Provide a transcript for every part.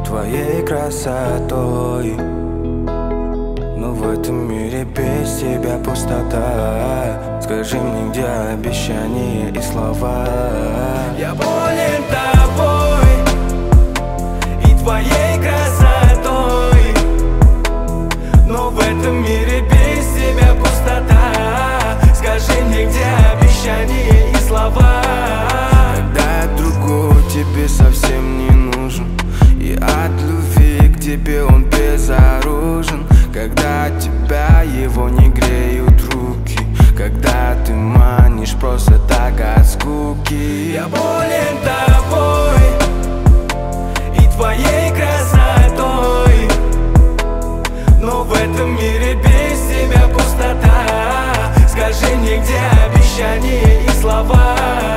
твоей красотой. Но в этом мире без тебя пустота. Скажи мне, где обещания и слова? Я болен тобой и твоей красотой. Но в этом мире без тебя пустота. Скажи мне, где обещания и слова? Когда я другой тебе совсем не нужен, и от любви к тебе он безоружен. Когда от тебя его не греют руки, когда ты манишь просто так от скуки. Я болен тобой и твоей красотой. Но в этом мире без тебя пустота. Скажи мне, где обещания и слова?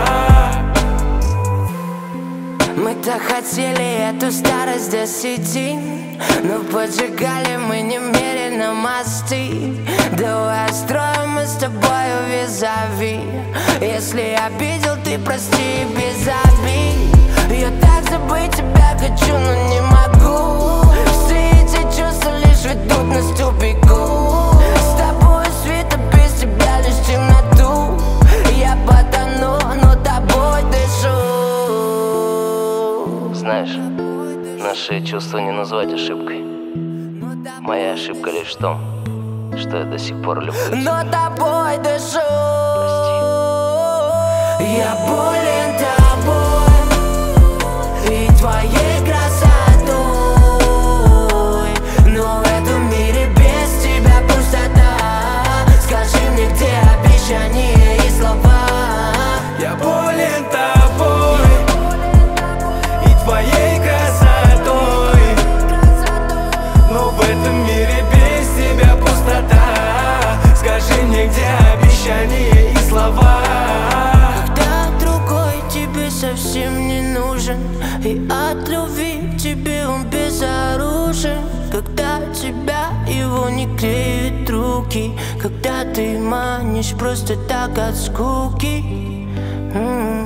Мы так хотели эту старость досидеть, но поджигали мы немерено мосты. Давай строим мы с тобою визави. Если обидел, ты прости без обид. Я так забыть тебя хочу, но не могу. Все эти чувства лишь ведут нас в тупику. С тобой света, без тебя лишь темноту. Я потону, но тобой дышу. Знаешь, наши чувства не назвать ошибкой. Моя ошибка лишь в том, что я до сих пор люблю тебя. Но тобой дышу. Прости. Я болен тобой и твоей красотой. Но в этом мире без тебя пустота. Скажи мне, где обещания и слова? Я болен тобой и твоей красотой. Но в этом мире без тебя пустота. Скажи мне, где обещания и слова? Когда другой тебе совсем не нужен, и от любви к тебе он безоружен. Когда тебя его не греют руки, когда ты манишь просто так от скуки.